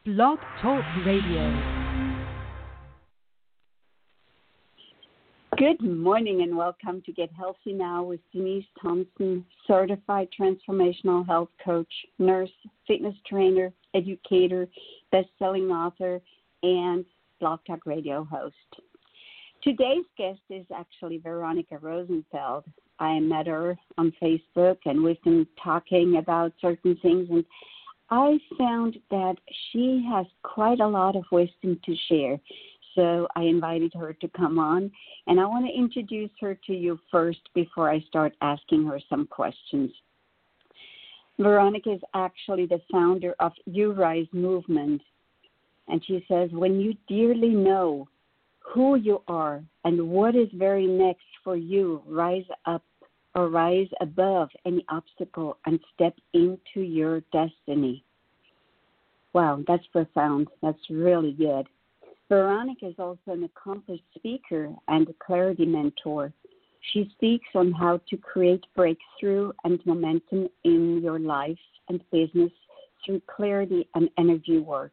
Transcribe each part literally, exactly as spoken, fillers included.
Blog Talk Radio. Good morning and welcome to Get Healthy Now with Denise Thompson, certified transformational health coach, nurse, fitness trainer, educator, best-selling author, and Blog Talk Radio host. Today's guest is actually Veronica Rosenfeld. I met her on Facebook and we've been talking about certain things, and I found that she has quite a lot of wisdom to share. So I invited her to come on, and I want to introduce her to you first before I start asking her some questions. Veronica is actually the founder of You Rise Movement, and she says, when you dearly know who you are and what is very next for you, rise up or rise above any obstacle and step into your destiny. Wow, that's profound. That's really good. Veronica is also an accomplished speaker and a clarity mentor. She speaks on how to create breakthrough and momentum in your life and business through clarity and energy work.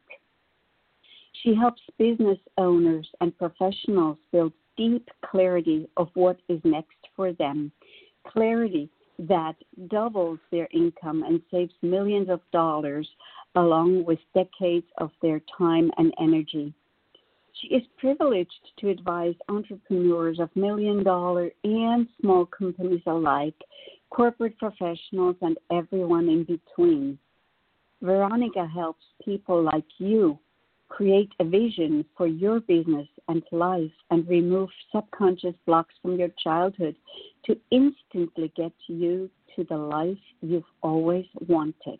She helps business owners and professionals build deep clarity of what is next for them, clarity that doubles their income and saves millions of dollars along with decades of their time and energy. She is privileged to advise entrepreneurs of million-dollar and small companies alike, corporate professionals, and everyone in between. Veronica helps people like you create a vision for your business and life and remove subconscious blocks from your childhood to instantly get you to the life you've always wanted.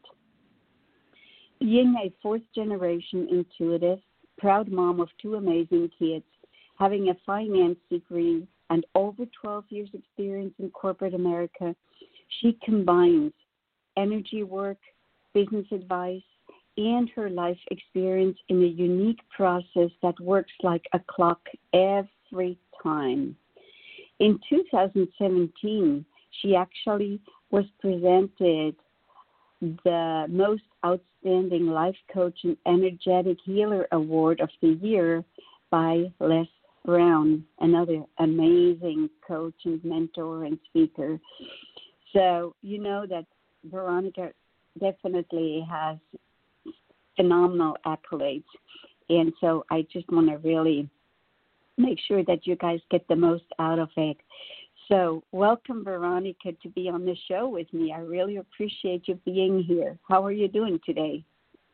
Being a fourth-generation intuitive, proud mom of two amazing kids, having a finance degree and over twelve years experience in corporate America, she combines energy work, business advice, and her life experience in a unique process that works like a clock every time. In two thousand seventeen, she actually was presented the Most Outstanding Life Coach and Energetic Healer Award of the Year by Les Brown, another amazing coach and mentor and speaker. So you know that Veronica definitely has phenomenal accolades, and so I just want to really make sure that you guys get the most out of it. So welcome, Veronica, to be on the show with me. I really appreciate you being here. How are you doing today?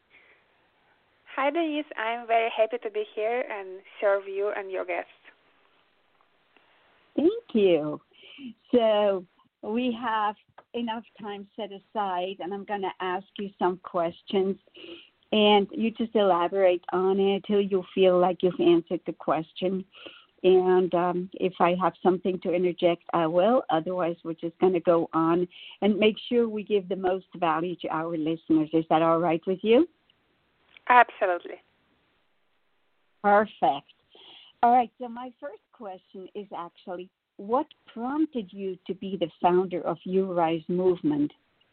Hi, Denise. I'm very happy to be here and serve you and your guests. Thank you. So we have enough time set aside, and I'm going to ask you some questions, and you just elaborate on it till you feel like you've answered the question. And um, if I have something to interject, I will. Otherwise, we're just going to go on and make sure we give the most value to our listeners. Is that all right with you? Absolutely. Perfect. All right, so my first question is actually, what prompted you to be the founder of You Rise Movement?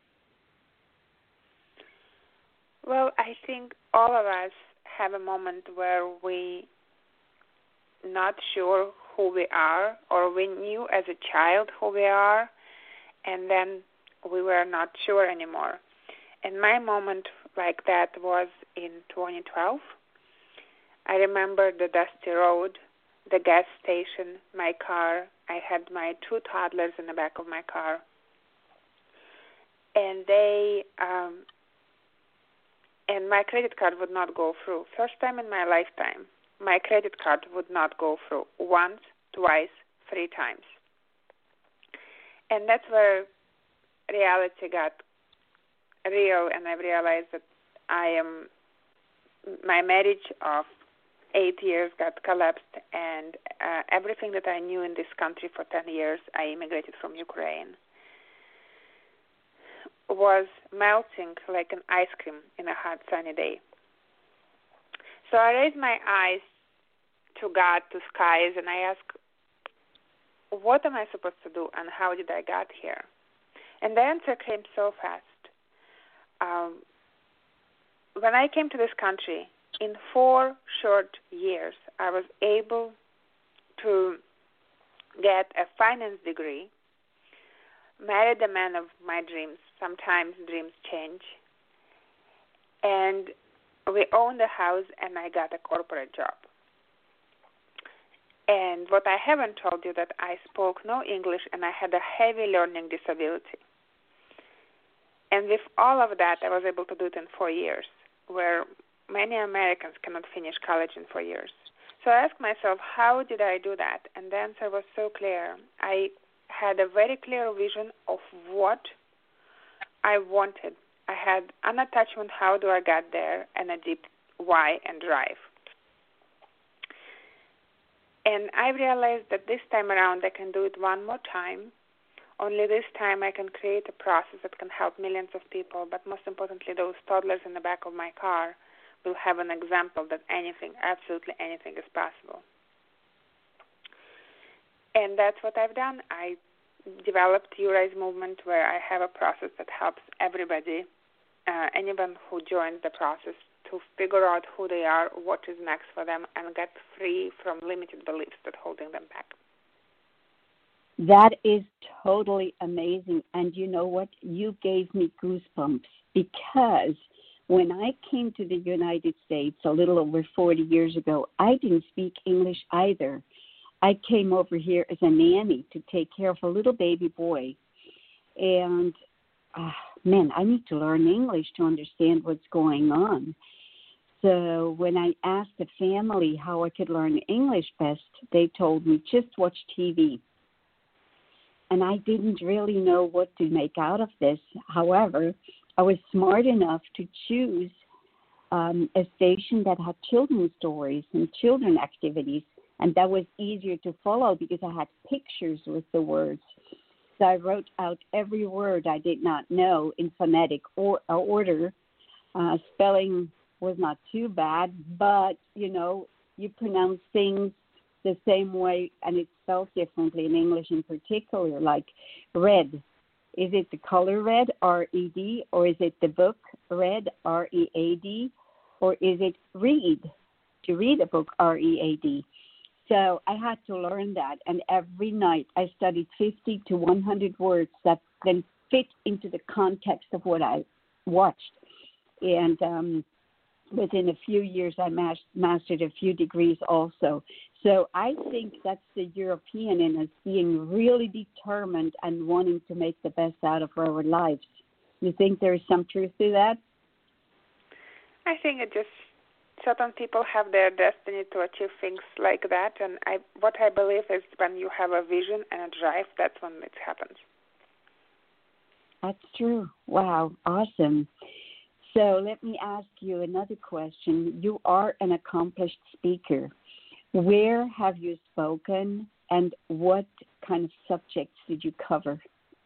Well, I think all of us have a moment where we not sure who we are, or we knew as a child who we are, and then we were not sure anymore. And my moment like that was in twenty twelve. I remember the dusty road, the gas station, my car. I had my two toddlers in the back of my car, and they um, and my credit card would not go through. First time in my lifetime, my credit card would not go through. Once, twice, three times. And that's where reality got real, and I realized that I am, my marriage of eight years got collapsed, and uh, everything that I knew in this country for ten years, I immigrated from Ukraine, was melting like an ice cream in a hot, sunny day. So I raised my eyes to God, to skies, and I asked, what am I supposed to do, and how did I get here? And the answer came so fast. Um, when I came to this country, in four short years, I was able to get a finance degree, marry the man of my dreams. Sometimes dreams change. And we owned a house, and I got a corporate job. And what I haven't told you that I spoke no English, and I had a heavy learning disability. And with all of that, I was able to do it in four years, where many Americans cannot finish college in four years. So I asked myself, how did I do that? And the answer was so clear. I had a very clear vision of what I wanted. I had an attachment, how do I get there, and a deep why and drive. And I realized that this time around I can do it one more time. Only this time I can create a process that can help millions of people, but most importantly, those toddlers in the back of my car will have an example that anything, absolutely anything is possible. And that's what I've done. I developed You Rise Movement, where I have a process that helps everybody, uh, anyone who joins the process, to figure out who they are, what is next for them, and get free from limited beliefs that are holding them back. That is totally amazing. And you know what? You gave me goosebumps, because when I came to the United States a little over forty years ago, I didn't speak English either. I came over here as a nanny to take care of a little baby boy. And, uh, man, I need to learn English to understand what's going on. So when I asked the family how I could learn English best, they told me, just watch T V. And I didn't really know what to make out of this. However, I was smart enough to choose um, a station that had children's stories and children activities, and that was easier to follow because I had pictures with the words. So I wrote out every word I did not know in phonetic or, or order. Uh, spelling was not too bad, but, you know, you pronounce things the same way, and it's spelled differently in English in particular, like red. Is it the color red, R E D, or is it the book red, R E A D, or is it read, to read a book, R E A D? So I had to learn that, and every night I studied fifty to one hundred words that then fit into the context of what I watched. And um, within a few years, I mas- mastered a few degrees also. So I think that's the European in us, being really determined and wanting to make the best out of our lives. You think there is some truth to that? I think it just, certain people have their destiny to achieve things like that. And I, what I believe is when you have a vision and a drive, that's when it happens. That's true. Wow, awesome. So let me ask you another question. You are an accomplished speaker. Where have you spoken, and what kind of subjects did you cover?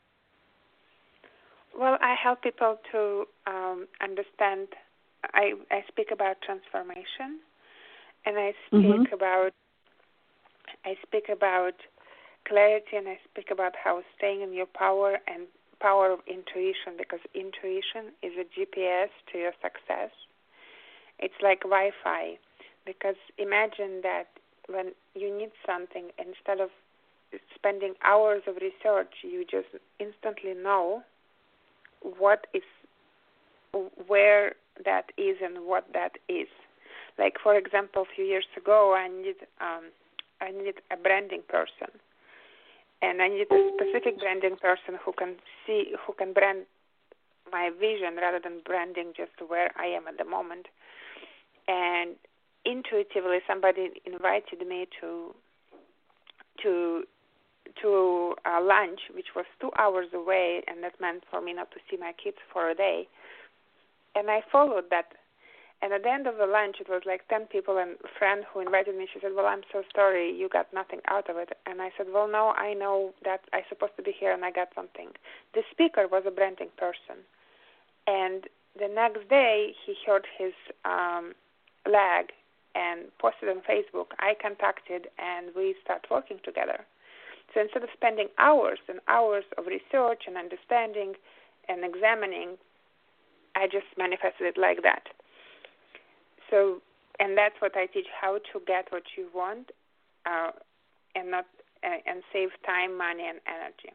Well, I help people to um, understand. I, I speak about transformation, and I speak mm-hmm. about I speak about clarity, and I speak about how staying in your power and power of intuition, because intuition is a G P S to your success. It's like Wi-Fi, because imagine that when you need something, instead of spending hours of research, you just instantly know what is, where that is and what that is. Like, for example, a few years ago, I needed, um, I needed a branding person. And I need a specific branding person who can see, who can brand my vision rather than branding just where I am at the moment. And intuitively, somebody invited me to to to a lunch, which was two hours away, and that meant for me not to see my kids for a day. And I followed that. And at the end of the lunch, it was like ten people, and a friend who invited me, she said, well, I'm so sorry, you got nothing out of it. And I said, well, no, I know that I'm supposed to be here, and I got something. The speaker was a branding person. And the next day, he hurt his um, leg and posted on Facebook. I contacted, and we started working together. So instead of spending hours and hours of research and understanding and examining, I just manifested it like that. So and that's what I teach: how to get what you want, uh, and not uh, and save time, money, and energy.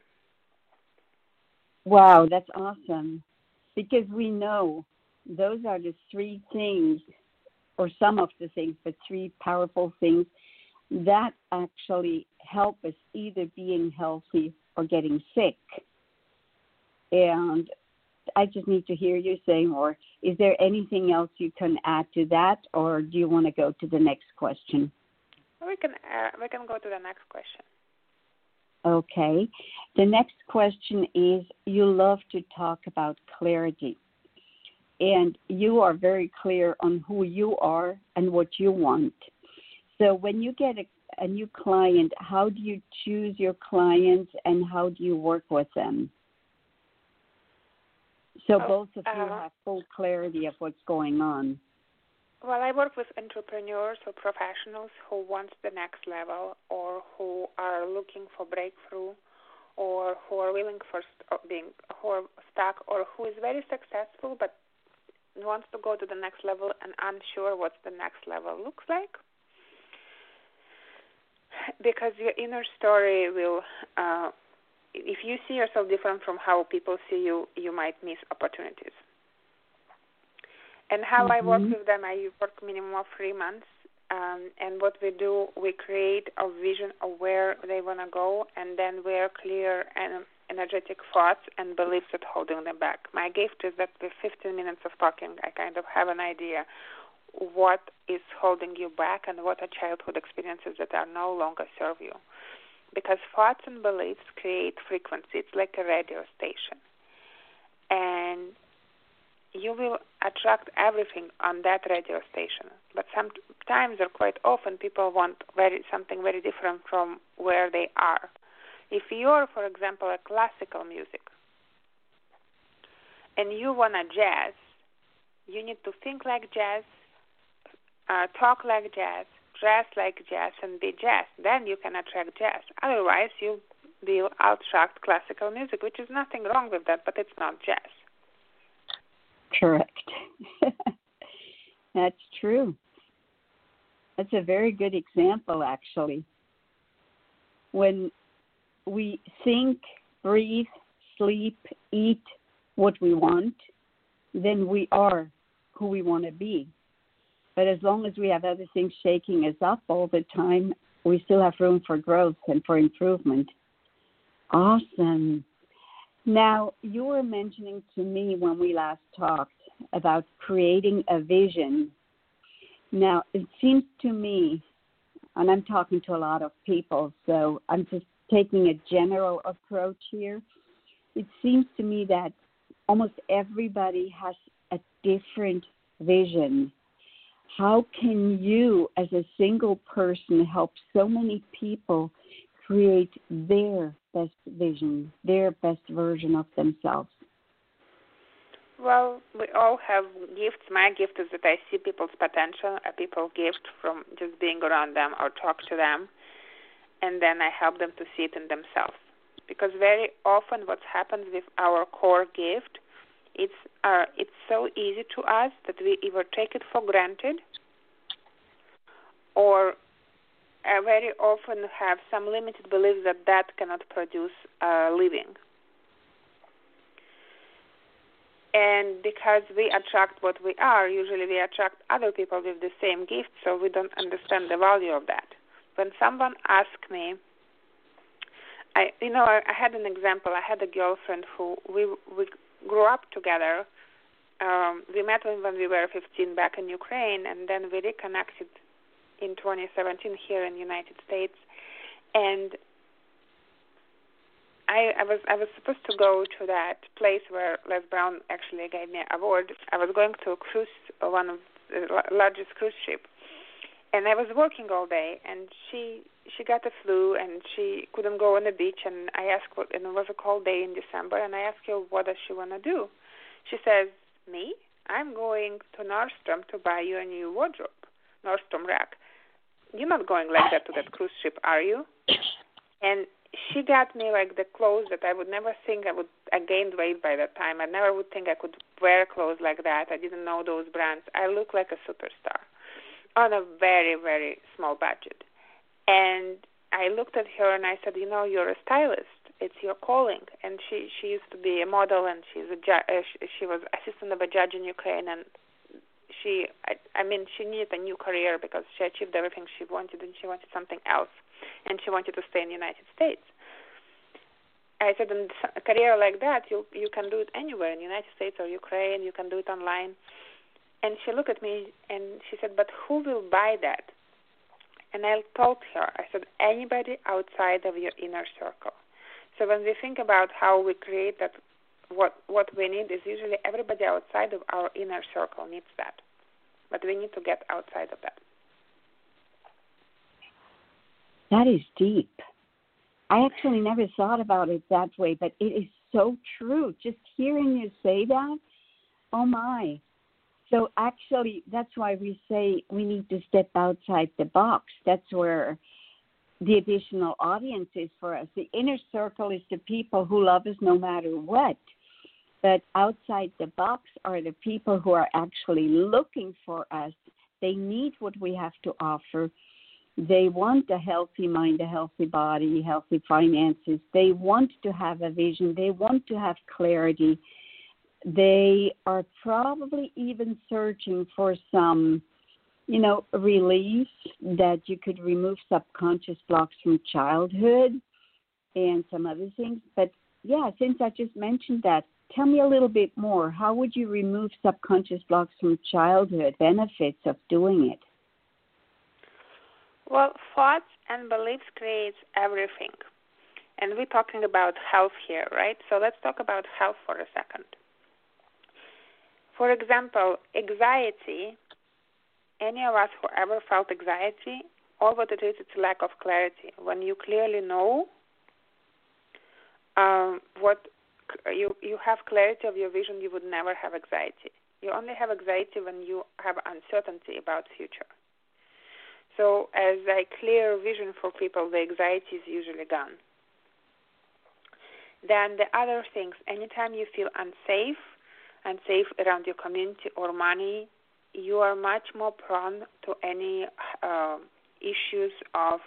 Wow, that's awesome. Because we know those are the three things, or some of the things, but three powerful things that actually help us either being healthy or getting sick. And I just need to hear you say more. Is there anything else you can add to that, or do you want to go to the next question? We can uh, we can go to the next question. Okay. The next question is, you love to talk about clarity. And you are very clear on who you are and what you want. So when you get a, a new client, how do you choose your clients and how do you work with them? So oh, both of you uh, have full clarity of what's going on. Well, I work with entrepreneurs or professionals who want the next level, or who are looking for breakthrough, or who are willing for st- being who are stuck, or who is very successful but wants to go to the next level and unsure what the next level looks like. Because your inner story will, uh, if you see yourself different from how people see you, you might miss opportunities. And how mm-hmm. I work with them, I work minimum of three months. Um, and what we do, we create a vision of where they want to go, and then we're clear and energetic thoughts and beliefs that holding them back. My gift is that with fifteen minutes of talking, I kind of have an idea what is holding you back and what are childhood experiences that are no longer serve you. Because thoughts and beliefs create frequency. It's like a radio station. And you will attract everything on that radio station. But sometimes or quite often people want very something very different from where they are. If you're, for example, a classical music and you want a jazz, you need to think like jazz, uh, talk like jazz, dress like jazz, and be jazz. Then you can attract jazz. Otherwise, you will attract classical music, which is nothing wrong with that, but it's not jazz. Correct. That's true. That's a very good example, actually. When we think, breathe, sleep, eat what we want, then we are who we want to be. But as long as we have other things shaking us up all the time, we still have room for growth and for improvement. Awesome. Now, you were mentioning to me when we last talked about creating a vision. Now, it seems to me, and I'm talking to a lot of people, so I'm just taking a general approach here. It seems to me that almost everybody has a different vision. How can you, as a single person, help so many people create their best vision, their best version of themselves? Well, we all have gifts. My gift is that I see people's potential, a people's gift from just being around them or talk to them, and then I help them to see it in themselves. Because very often what happens with our core gift, it's uh, it's so easy to us that we either take it for granted or uh, very often have some limited beliefs that that cannot produce a living. And because we attract what we are, usually we attract other people with the same gift, so we don't understand the value of that. When someone asks me, I, you know, I, I had an example. I had a girlfriend who we we grew up together. Um, we met when, when we were fifteen back in Ukraine, and then we reconnected in twenty seventeen here in the United States. And I, I was I was supposed to go to that place where Les Brown actually gave me an award. I was going to a cruise, one of the largest cruise ship, and I was working all day. And she she got the flu, and she couldn't go on the beach. And I asked, what, and it was a cold day in December, and I asked her, what does she want to do? She says, me? I'm going to Nordstrom to buy you a new wardrobe, Nordstrom rack. You're not going like that to that cruise ship, are you? And she got me like the clothes that I would never think I would. I gained weight by that time. I never would think I could wear clothes like that. I didn't know those brands. I look like a superstar. on a very, very small budget. And I looked at her and I said, you know, you're a stylist. It's your calling. And she, she used to be a model, and she's a ju- uh, she, she was assistant of a judge in Ukraine. And she, I, I mean, she needed a new career because she achieved everything she wanted, and she wanted something else. And she wanted to stay in the United States. I said, in a career like that, you you can do it anywhere, in the United States or Ukraine. You can do it online. And she looked at me and she said, but who will buy that? And I told her, I said, anybody outside of your inner circle. So when we think about how we create that, what what we need is usually everybody outside of our inner circle needs that. But we need to get outside of that. That is deep. I actually never thought about it that way, but it is so true. Just hearing you say that, oh my. So actually, that's why we say we need to step outside the box. That's where the additional audience is for us. The inner circle is the people who love us no matter what. But outside the box are the people who are actually looking for us. They need what we have to offer. They want a healthy mind, a healthy body, healthy finances. They want to have a vision. They want to have clarity. They are probably even searching for some, you know, release that you could remove subconscious blocks from childhood and some other things. But, yeah, since I just mentioned that, tell me a little bit more. How would you remove subconscious blocks from childhood, benefits of doing it? Well, thoughts and beliefs creates everything. And we're talking about health here, right? So let's talk about health for a second. For example, anxiety, any of us who ever felt anxiety, all what it is, it's lack of clarity. When you clearly know um, what you you have clarity of your vision, you would never have anxiety. You only have anxiety when you have uncertainty about future. So as I clear vision for people, the anxiety is usually gone. Then the other things, anytime you feel unsafe, unsafe around your community or money, you are much more prone to any uh, issues of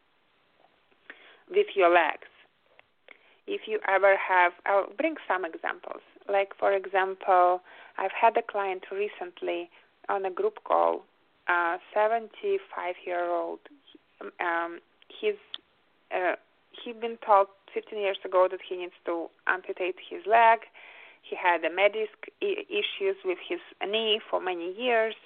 with your legs. If you ever have, I'll bring some examples. Like, for example, I've had a client recently on a group call, a seventy-five-year-old. Um, he's uh, he'd been told fifteen years ago that he needs to amputate his leg. He had a menisc issues with his knee for many years.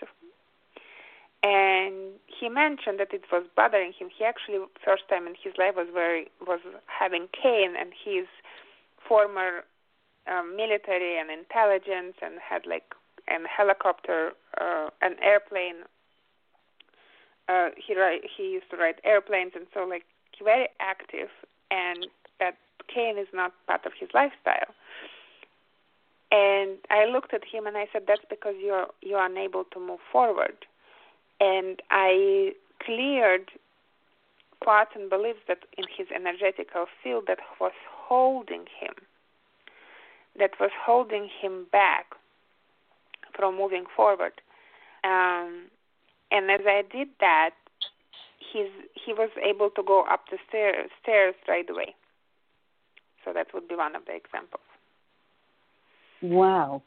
And he mentioned that it was bothering him. He actually, first time in his life, was very was having cane, and he's former um, military and intelligence, and had like an helicopter, uh, an airplane. Uh, he he used to ride airplanes, and so like very active, and that cane is not part of his lifestyle. And I looked at him and I said, that's because you're you're unable to move forward. And I cleared thoughts and beliefs that in his energetical field that was holding him, that was holding him back from moving forward. Um, and as I did that, he's, he was able to go up the stairs, stairs right away. So that would be one of the examples. Wow.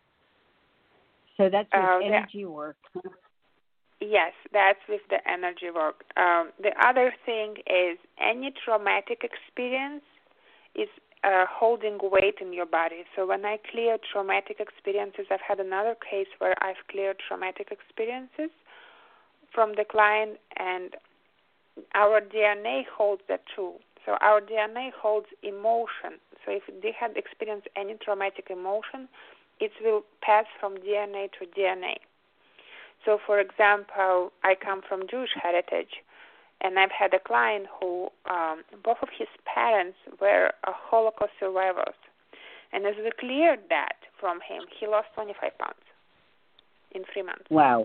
So that's with uh, energy yeah. work. Yes, that's with the energy work. Um, the other thing is any traumatic experience is uh, holding weight in your body. So when I clear traumatic experiences, I've had another case where I've cleared traumatic experiences from the client, and our D N A holds that too. So our D N A holds emotion. So if they had experienced any traumatic emotion, it will pass from D N A to D N A. So, for example, I come from Jewish heritage, and I've had a client who um, both of his parents were uh, Holocaust survivors. And as we cleared that from him, he lost twenty-five pounds in three months. Wow.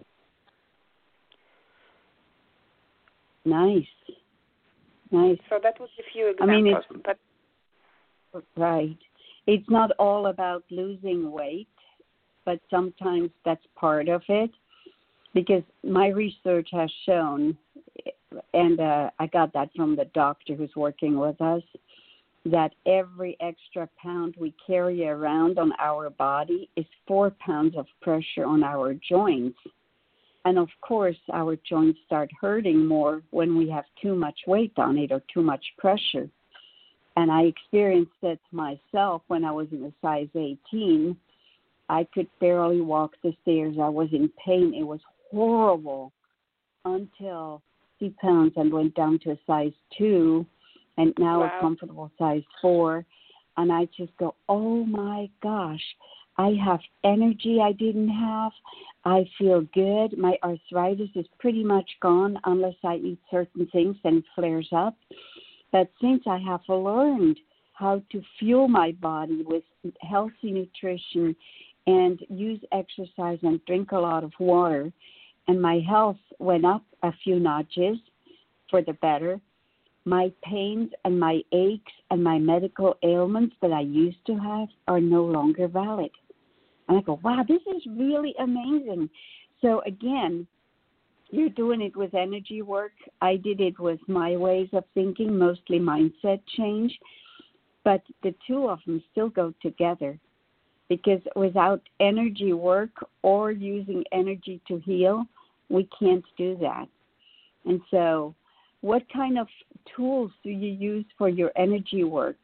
Nice. Nice. So that was a few examples. I mean, it's, but right. It's not all about losing weight, but sometimes that's part of it. because my research has shown, and uh, I got that from the doctor who's working with us, that every extra pound we carry around on our body is four pounds of pressure on our joints. And of course, our joints start hurting more when we have too much weight on it or too much pressure. And I experienced it myself when I was in a size eighteen. I could barely walk the stairs. I was in pain. It was horrible until fifty pounds and went down to a size two, and now wow. a comfortable size four. And I just go, oh my gosh, I have energy I didn't have. I feel good. My arthritis is pretty much gone unless I eat certain things and it flares up. But since I have learned how to fuel my body with healthy nutrition and use exercise and drink a lot of water, and my health went up a few notches for the better, my pains and my aches and my medical ailments that I used to have are no longer valid. And I go, wow, this is really amazing. So again, you're doing it with energy work. I did it with my ways of thinking, mostly mindset change. But the two of them still go together, because without energy work or using energy to heal, we can't do that. And so what kind of tools do you use for your energy work?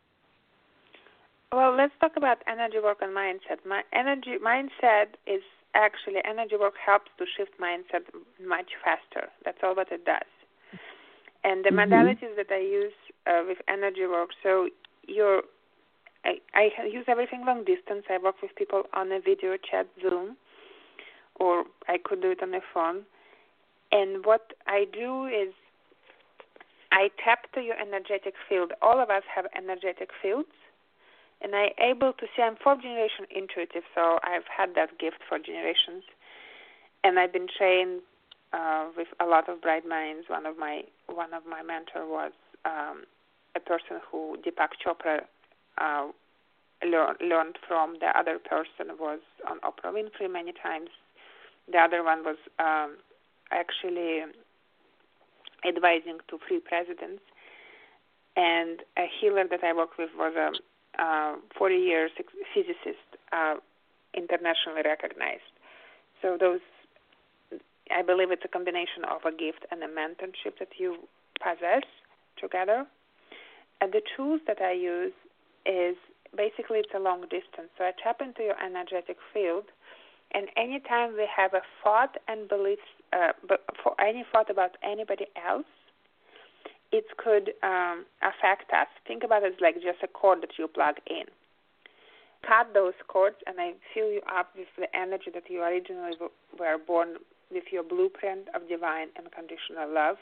Well, let's talk about energy work and mindset. My energy mindset is actually energy work helps to shift mindset much faster. That's all what it does. And the mm-hmm. modalities that I use uh, with energy work, so you're, I, I use everything long distance. I work with people on a video chat, Zoom, or I could do it on a phone. And what I do is I tap to your energetic field. All of us have energetic fields. And I'm able to see, I'm fourth generation intuitive, so I've had that gift for generations. And I've been trained uh, with a lot of bright minds. One of my one of my mentors was um, a person who Deepak Chopra uh, learn, learned from. The other person was on Oprah Winfrey many times. The other one was um, actually advising to three presidents. And a healer that I worked with was a Uh, forty years physicist, uh, internationally recognized. So those, I believe it's a combination of a gift and a mentorship that you possess together. And the tools that I use is basically it's a long distance. So I tap into your energetic field, and anytime we have a thought and beliefs, uh, but for any thought about anybody else, it could um, affect us. Think about it as like just a cord that you plug in. Cut those cords, and I fill you up with the energy that you originally were born with, your blueprint of divine and unconditional love.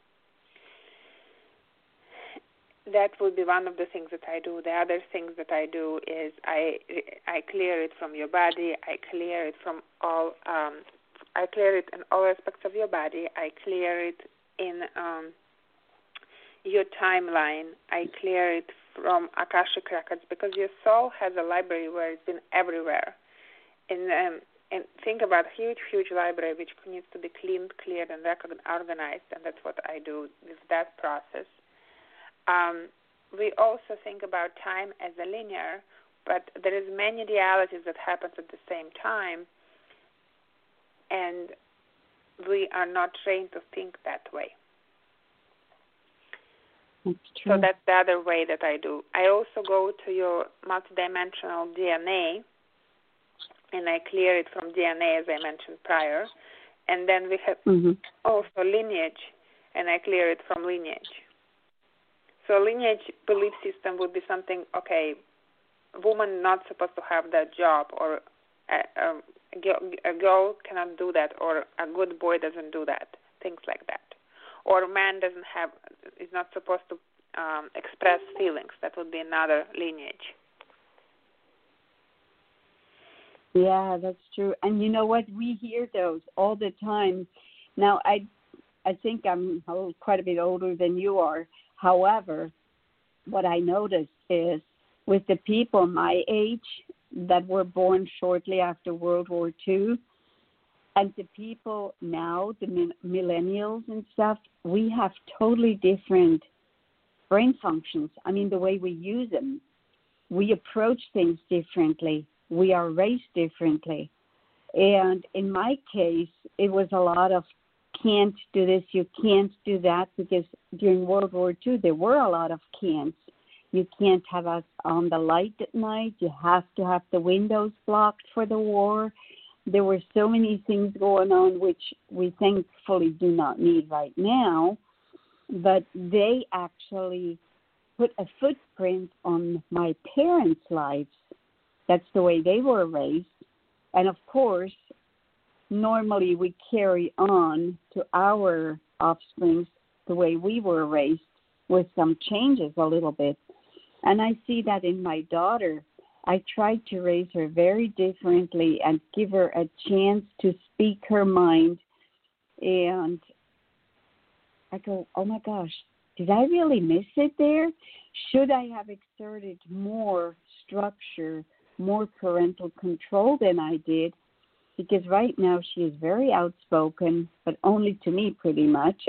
That would be one of the things that I do. The other things that I do is I I clear it from your body. I clear it from all. Um, I clear it in all aspects of your body. I clear it in um, your timeline. I clear it from Akashic Records, because your soul has a library where it's been everywhere. And um, and think about a huge, huge library which needs to be cleaned, cleared, and organized, and that's what I do with that process. Um, we also think about time as a linear, but there is many realities that happen at the same time, and we are not trained to think that way. That's true. So that's the other way that I do. I also go to your multidimensional D N A, and I clear it from D N A, as I mentioned prior. And then we have mm-hmm. also lineage, and I clear it from lineage. So lineage belief system would be something, okay, a woman not supposed to have that job, or a, a, a girl cannot do that, or a good boy doesn't do that, things like that. Or a man doesn't have, is not supposed to um, express feelings. That would be another lineage. Yeah, that's true. And you know what? We hear those all the time. Now, I I think I'm a little, quite a bit older than you are. However, what I noticed is with the people my age that were born shortly after World War Two, And the people now, the millennials and stuff, we have totally different brain functions. I mean, the way we use them. We approach things differently. We are raised differently. And in my case, it was a lot of can't do this, you can't do that, because during World War Two, there were a lot of can'ts. You can't have us on the light at night. You have to have the windows blocked for the war. There were so many things going on which we thankfully do not need right now, but they actually put a footprint on my parents' lives. That's the way they were raised. And of course, normally we carry on to our offspring the way we were raised, with some changes a little bit. And I see that in my daughter. I tried to raise her very differently and give her a chance to speak her mind. And I go, oh my gosh, did I really miss it there? Should I have exerted more structure, more parental control than I did? Because right now she is very outspoken, but only to me pretty much.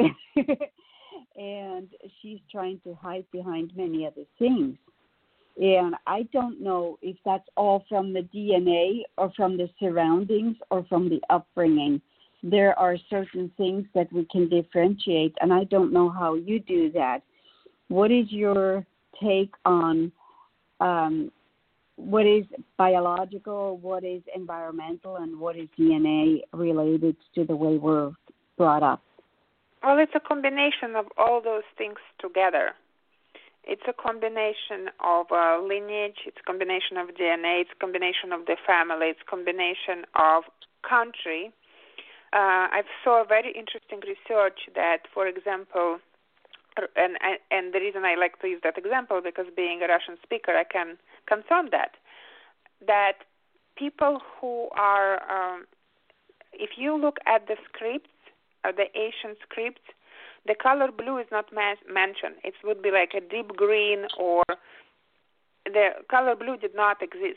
And she's trying to hide behind many other things. And I don't know if that's all from the D N A or from the surroundings or from the upbringing. There are certain things that we can differentiate, and I don't know how you do that. What is your take on um, what is biological, what is environmental, and what is D N A related to the way we're brought up? Well, it's a combination of all those things together. It's a combination of uh, lineage, it's a combination of D N A, it's a combination of the family, it's a combination of country. Uh, I saw very interesting research that, for example, and, and the reason I like to use that example, because being a Russian speaker, I can confirm that, that people who are, um, if you look at the scripts, uh, the Asian scripts, the color blue is not man- mentioned. It would be like a deep green, or the color blue did not exist.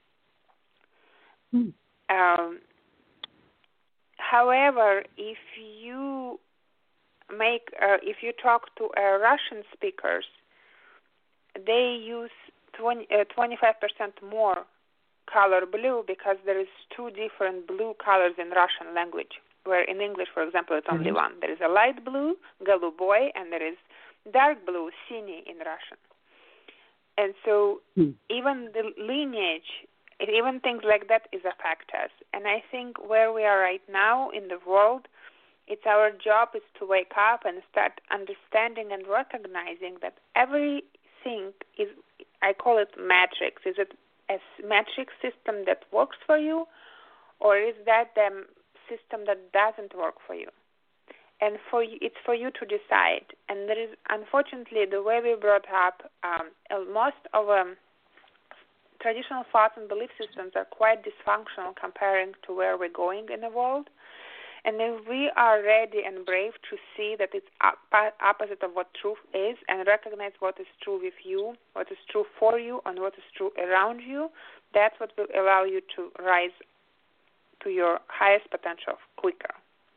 Hmm. Um, however, if you make, uh, if you talk to uh, Russian speakers, they use twenty, uh, twenty-five percent more color blue, because there is two different blue colors in Russian language. Where in English, for example, it's only mm-hmm. one. There is a light blue, голубой, and there is dark blue, синий in Russian. And so mm. even the lineage, even things like that is affect us. And I think where we are right now in the world, it's our job is to wake up and start understanding and recognizing that everything is, I call it matrix. Is it a matrix system that works for you, or is that the system that doesn't work for you? And for you, it's for you to decide. And there is, unfortunately, the way we brought up, um, most of um, traditional thoughts and belief systems are quite dysfunctional comparing to where we're going in the world. And if we are ready and brave to see that it's op- opposite of what truth is, and recognize what is true with you, what is true for you, and what is true around you, that's what will allow you to rise to your highest potential quicker.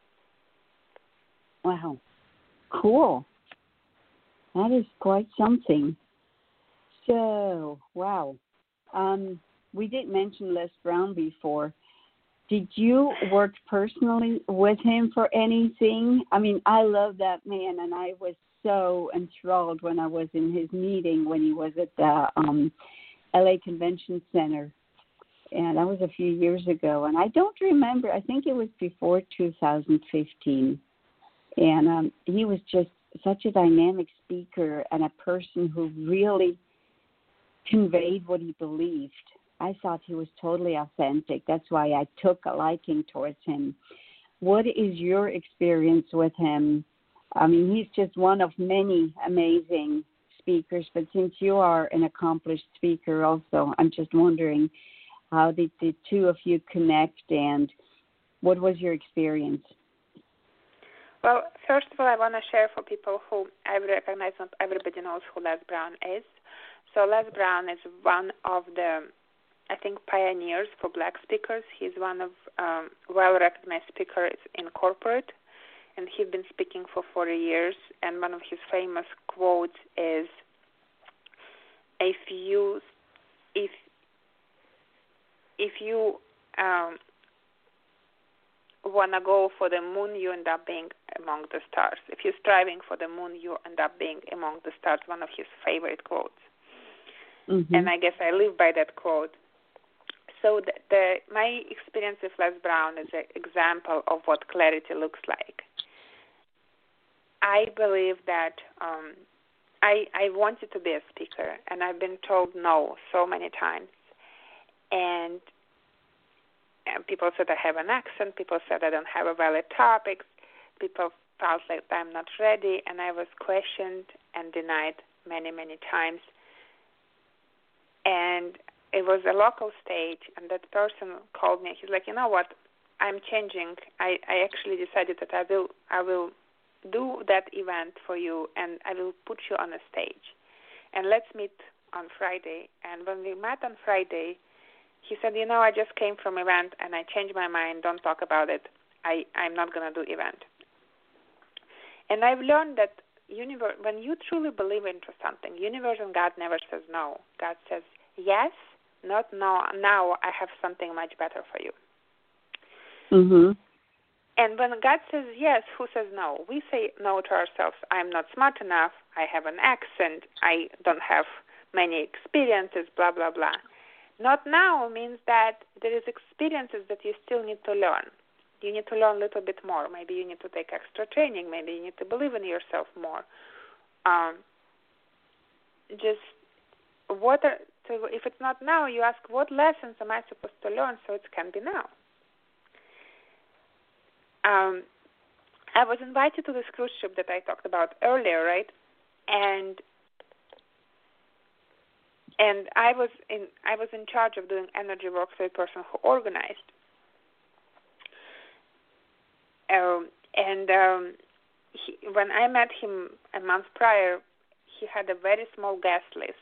Wow. Cool. That is quite something. So, wow. Um, we did mention Les Brown before. Did you work personally with him for anything? I mean, I love that man, and I was so enthralled when I was in his meeting when he was at the um, L A Convention Center. And that was a few years ago. And I don't remember. I think it was before two thousand fifteen. And um, he was just such a dynamic speaker and a person who really conveyed what he believed. I thought he was totally authentic. That's why I took a liking towards him. What is your experience with him? I mean, he's just one of many amazing speakers. But since you are an accomplished speaker also, I'm just wondering, how did the two of you connect, and what was your experience? Well, first of all, I want to share for people who I recognize not everybody knows who Les Brown is. So Les Brown is one of the I think, pioneers for black speakers. He's one of um, well-recognized speakers in corporate, and he's been speaking for forty years. And one of his famous quotes is, "If you, if, if you um, want to go for the moon, you end up being among the stars. If you're striving for the moon, you end up being among the stars." One of his favorite quotes. Mm-hmm. And I guess I live by that quote. So the, the my experience with Les Brown is an example of what clarity looks like. I believe that um, I, I wanted to be a speaker, and I've been told no so many times. And, and people said I have an accent. People said I don't have a valid topics. People felt like I'm not ready, and I was questioned and denied many, many times. And it was a local stage, and that person called me. He's like, you know what? I'm changing. I, I actually decided that I will I will do that event for you, and I will put you on a stage. And let's meet on Friday. And when we met on Friday, he said, you know, I just came from event, and I changed my mind. Don't talk about it. I, I'm not going to do event. And I've learned that universe, when you truly believe into something, universe and God never says no. God says yes, not no. Now I have something much better for you. Mm-hmm. And when God says yes, who says no? We say no to ourselves. I'm not smart enough. I have an accent. I don't have many experiences, blah, blah, blah. Not now means that there is experiences that you still need to learn. You need to learn a little bit more. Maybe you need to take extra training. Maybe you need to believe in yourself more. Um, just what are, so if it's not now, you ask, what lessons am I supposed to learn so it can be now? Um, I was invited to this cruise ship that I talked about earlier, right? And and I was in I was in charge of doing energy work for a person who organized. Um, and um, he, when I met him a month prior, he had a very small guest list.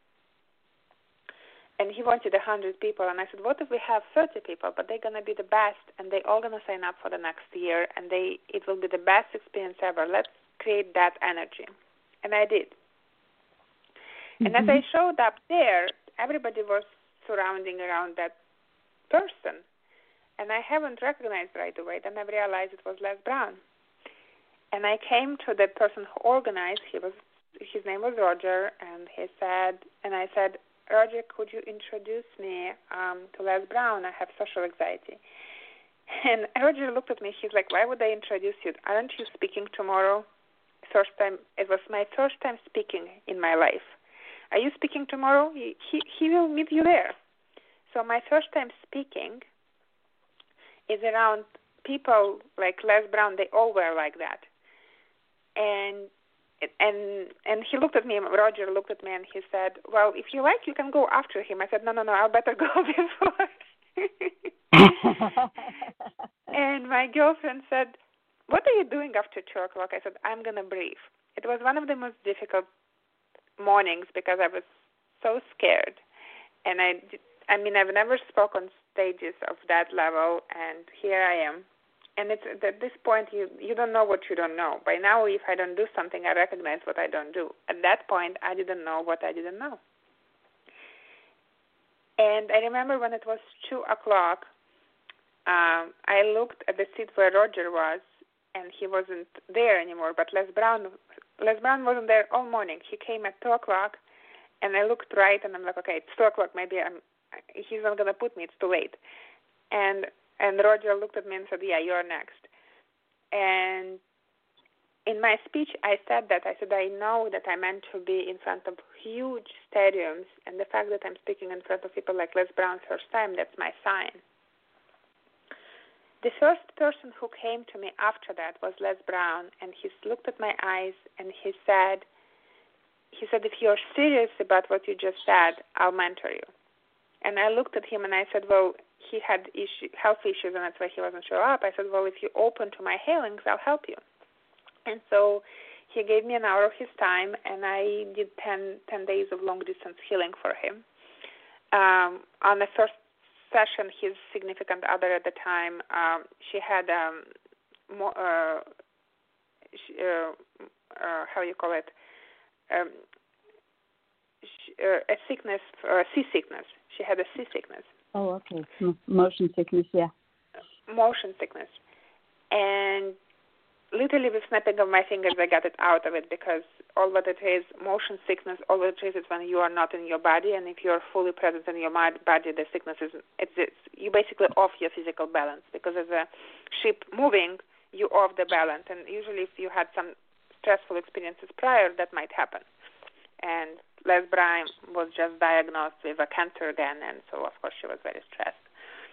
And he wanted one hundred people. And I said, what if we have thirty people, but they're going to be the best, and they're all going to sign up for the next year, and they it will be the best experience ever. Let's create that energy. And I did. Mm-hmm. And as I showed up there, everybody was surrounding around that person. And I haven't recognized right away. Then I realized it was Les Brown. And I came to the person who organized. He was, his name was Roger, and he said, and I said, Roger, could you introduce me um, to Les Brown? I have social anxiety. And Roger looked at me. He's like, why would I introduce you? Aren't you speaking tomorrow? First time. It was my first time speaking in my life. Are you speaking tomorrow? He, he, he will meet you there. So my first time speaking is around people like Les Brown. They all were like that. And and and he looked at me, Roger looked at me, and he said, well, if you like, you can go after him. I said, no, no, no, I'll better go before. And my girlfriend said, what are you doing after two o'clock? I said, I'm going to brief. It was one of the most difficult mornings because I was so scared. And I, I mean, I've never spoken on stages of that level, and here I am. And it's at this point, you you don't know what you don't know. By now, if I don't do something, I recognize what I don't do. At that point, I didn't know what I didn't know. And I remember when it was two o'clock, um, I looked at the seat where Roger was, and he wasn't there anymore. But Les Brown, Les Brown wasn't there all morning. He came at two o'clock, and I looked right, and I'm like, okay, it's two o'clock. Maybe I'm. He's not gonna put me. It's too late. And And Roger looked at me and said, yeah, you're next. And in my speech, I said that. I said, I know that I'm meant to be in front of huge stadiums, and the fact that I'm speaking in front of people like Les Brown first time, that's my sign. The first person who came to me after that was Les Brown, and he looked at my eyes, and he said, he said, if you're serious about what you just said, I'll mentor you. And I looked at him, and I said, well, he had issue, health issues, and that's why he wasn't sure up. I said, well, if you're open to my healings, I'll help you. And so he gave me an hour of his time, and I did ten, ten days of long-distance healing for him. um, on the first session, his significant other at the time, um, she had um, more, uh, she, uh, uh, how you call it, um, she, uh, a sickness, uh, seasickness. She had a seasickness. Oh, okay. M- motion sickness, yeah. Motion sickness. And literally with snapping of my fingers, I got it out of it, because all what it is, motion sickness, all what it is is when you are not in your body, and if you are fully present in your mind, body, the sickness is, it's, it's you basically off your physical balance, because as a ship moving, you off the balance, and usually if you had some stressful experiences prior, that might happen. And Les Brown was just diagnosed with a cancer again, and so of course she was very stressed.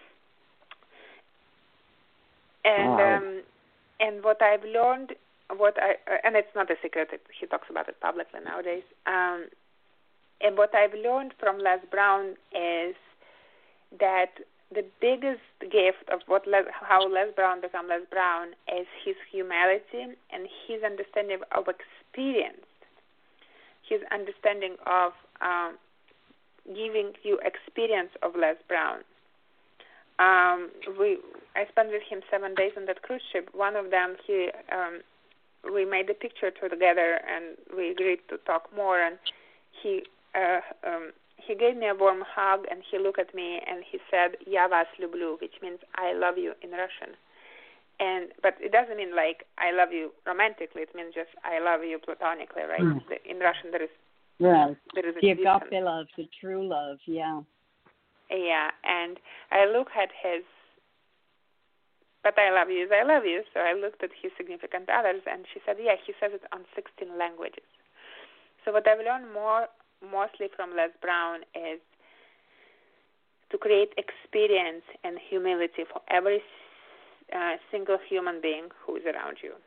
And wow. um, and what I've learned, what I uh, and it's not a secret, it, he talks about it publicly nowadays. Um, and what I've learned from Les Brown is that the biggest gift of what Les, how Les Brown became Les Brown is his humility and his understanding of experience, his understanding of um, giving you experience of Les Brown. Um, we I spent with him seven days on that cruise ship. One of them, he um, we made a picture together, and we agreed to talk more. And he uh, um, he gave me a warm hug, and he looked at me and he said, "Я вас люблю," which means "I love you" in Russian. And but it doesn't mean like "I love you" romantically. It means just "I love you" platonically, right? Mm. In Russian, there is right. There is a the agape love, the true love, yeah. Yeah, and I look at his, but I love you is I love you, so I looked at his significant others, and she said, yeah, he says it on sixteen languages. So what I've learned more, mostly from Les Brown, is to create experience and humility for every uh, single human being who is around you.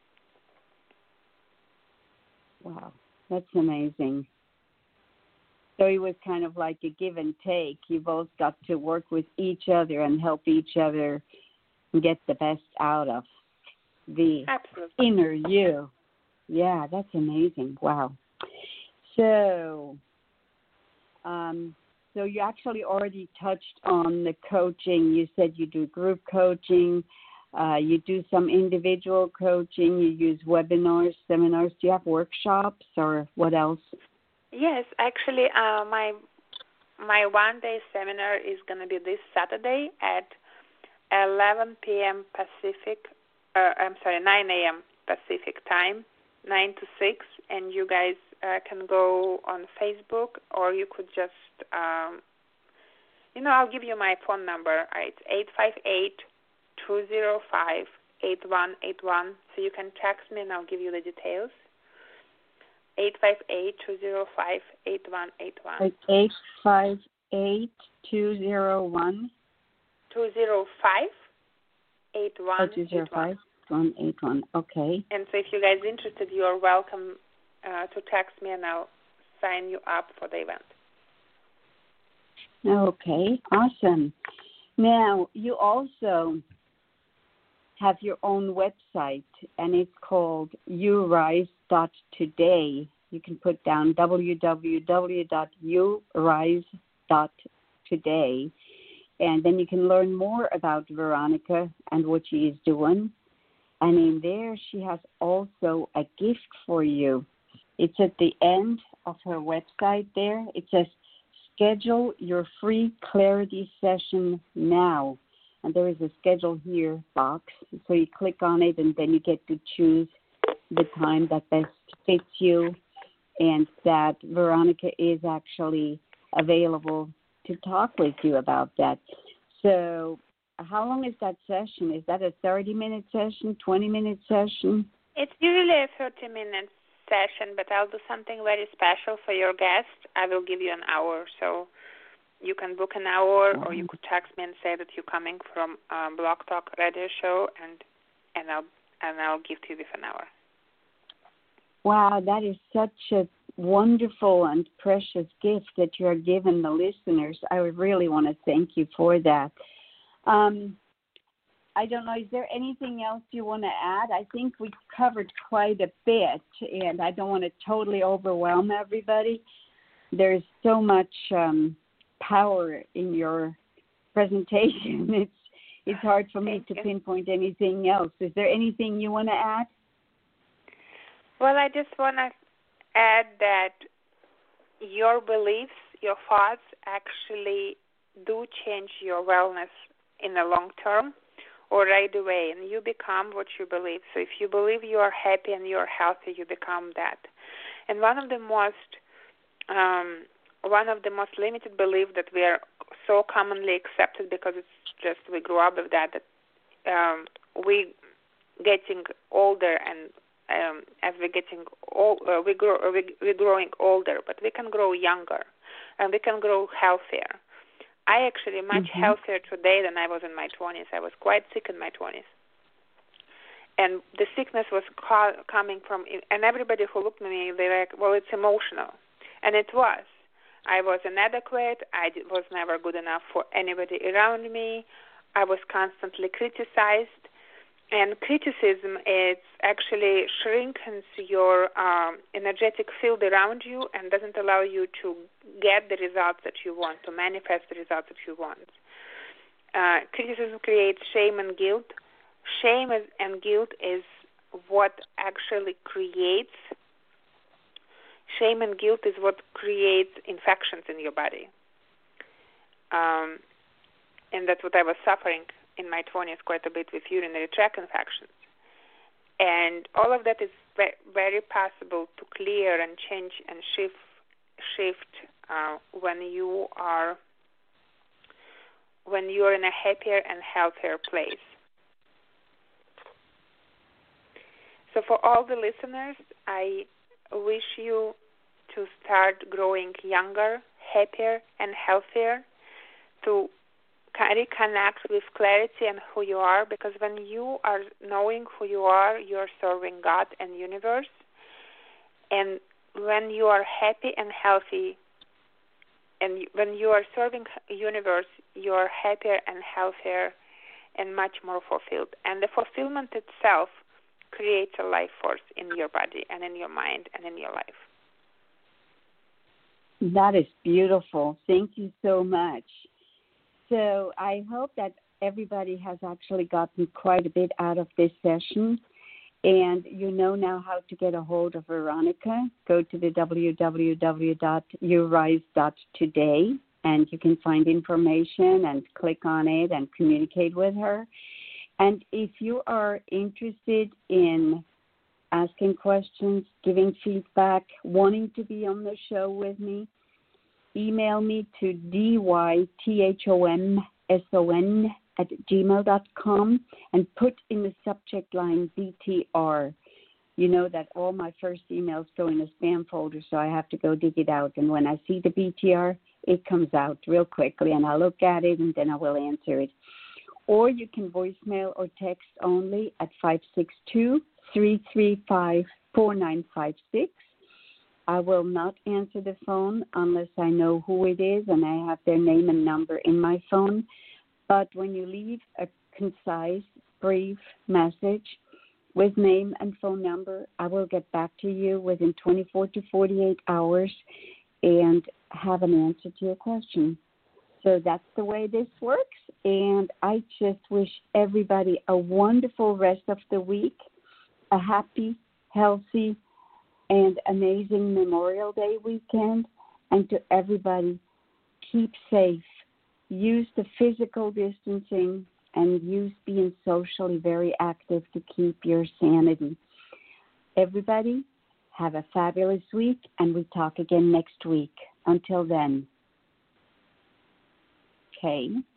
Wow, that's amazing. So it was kind of like a give and take. You both got to work with each other and help each other get the best out of the Absolutely. inner you. Yeah, that's amazing. Wow. So, um, so you actually already touched on the coaching. You said you do group coaching. Uh, you do some individual coaching. You use webinars, seminars. Do you have workshops or what else? Yes, actually, uh, my my one-day seminar is going to be this Saturday at eleven p.m. Pacific. Uh, I'm sorry, nine a.m. Pacific time, nine to six, and you guys uh, can go on Facebook, or you could just, um, you know, I'll give you my phone number. It's eight five eight, two zero five, eight one eight one, so you can text me and I'll give you the details. eight five eight, two zero five, eight one eight one. eight five eight, two zero one. two zero five, eight one eight one. Oh, two zero five, one eight one. Okay. And so if you guys are interested, you are welcome uh, to text me and I'll sign you up for the event. Okay, awesome. Now, you also have your own website, and it's called you rise dot today. You can put down w w w dot you rise dot today, and then you can learn more about Veronica and what she is doing. And in there, she has also a gift for you. It's at the end of her website there. It says, schedule your free clarity session now. And there is a schedule here box. So you click on it, and then you get to choose the time that best fits you, and that Veronica is actually available to talk with you about that. So how long is that session? Is that a thirty-minute session, twenty-minute session? It's usually a thirty-minute session, but I'll do something very special for your guest. I will give you an hour, so you can book an hour, or you could text me and say that you're coming from um, Blog Talk radio show, and and I'll and I'll give to you with an hour. Wow, that is such a wonderful and precious gift that you are giving the listeners. I would really want to thank you for that. Um, I don't know, is there anything else you want to add? I think we covered quite a bit, and I don't want to totally overwhelm everybody. There's so much um, power in your presentation. It's it's hard for me Thank to you. pinpoint anything else. Is there anything you want to add? Well, I just want to add that your beliefs, your thoughts actually do change your wellness in the long term or right away, and you become what you believe. So if you believe you are happy and you are healthy, you become that. And one of the most um, one of the most limited beliefs that we are so commonly accepted because it's just we grew up with that, that um, we getting older and um, as we're getting old, uh, we grow, uh, we, we're growing older, but we can grow younger and we can grow healthier. I actually am much mm-hmm. healthier today than I was in my twenties. I was quite sick in my twenties. And the sickness was co- coming from, and everybody who looked at me, they were like, well, it's emotional. And it was. I was inadequate. I was never good enough for anybody around me. I was constantly criticized. And criticism is actually shrinkens your um, energetic field around you and doesn't allow you to get the results that you want, to manifest the results that you want. Uh, criticism creates shame and guilt. Shame is, and guilt is what actually creates, shame and guilt is what creates infections in your body. Um, and that's what I was suffering in my twenties quite a bit with urinary tract infections. And all of that is very possible to clear and change and shift shift uh, when you are when you are in a happier and healthier place. So for all the listeners, I wish you to start growing younger, happier, and healthier, to reconnect with clarity and who you are, because when you are knowing who you are, you are serving God and universe. And when you are happy and healthy, and when you are serving universe, you are happier and healthier and much more fulfilled. And the fulfillment itself creates a life force in your body and in your mind and in your life. That is beautiful. Thank you so much. So I hope that everybody has actually gotten quite a bit out of this session. And you know now how to get a hold of Veronica. Go to the w w w dot you rise dot today, and you can find information and click on it and communicate with her. And if you are interested in asking questions, giving feedback, wanting to be on the show with me, email me to d y t h o m s o n at gmail dot com and put in the subject line B T R. You know that all my first emails go in a spam folder, so I have to go dig it out. And when I see the B T R, it comes out real quickly, and I'll look at it, and then I will answer it. Or you can voicemail or text only at five six two, three three five, four nine five six. I will not answer the phone unless I know who it is and I have their name and number in my phone. But when you leave a concise, brief message with name and phone number, I will get back to you within twenty-four to forty-eight hours and have an answer to your question. So that's the way this works. And I just wish everybody a wonderful rest of the week, a happy, healthy, and amazing Memorial Day weekend. And to everybody, keep safe. Use the physical distancing and use being socially very active to keep your sanity. Everybody, have a fabulous week, and we talk again next week. Until then. Okay.